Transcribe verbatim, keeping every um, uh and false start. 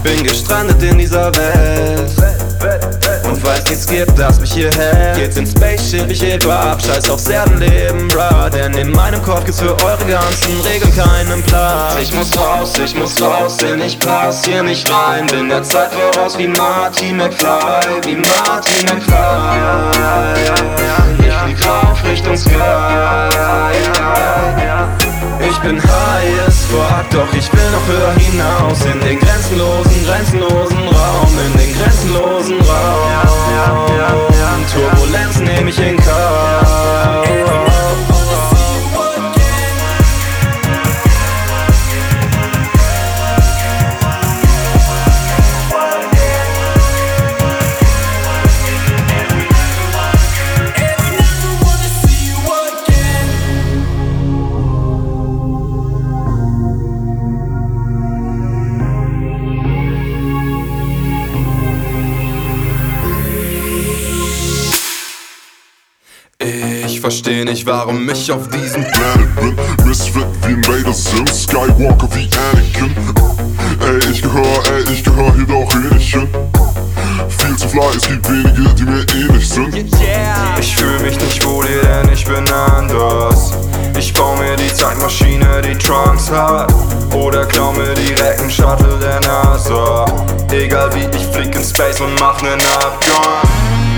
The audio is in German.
Bin gestrandet in dieser Welt und weil's nichts gibt, das mich hier hält. Geht's ins Spaceship, ich hebe ab, scheiß aufs Erdenleben, bruh. Denn in meinem Kopf gibt's für eure ganzen Regeln keinen Platz. Ich muss raus, ich muss raus, denn ich pass hier nicht rein. Bin der Zeit voraus wie Marty McFly, wie Marty McFly. Ich flieg rauf Richtung Sky. Ich bin high as fuck, doch ich will noch höher hinaus. In den grenzenlosen, grenzenlosen Raum, in den grenzenlosen Raum. Turbulenz nehm ich in Kauf. Ich versteh nicht, warum ich auf diesem Planet bin. Misfit wie ein Vader Sim, Skywalker wie Anakin. Ey, ich gehör, ey, ich gehör hier doch eh nicht hin. Viel zu fly, es gibt wenige, die mir ähnlich sind. Ich fühl mich nicht wohl hier, denn ich bin anders. Ich bau mir die Zeitmaschine, die Trunks hat. Oder klau mir direkt einen Shuttle der NASA. Egal wie, ich flieg in Space und mach nen Abgang.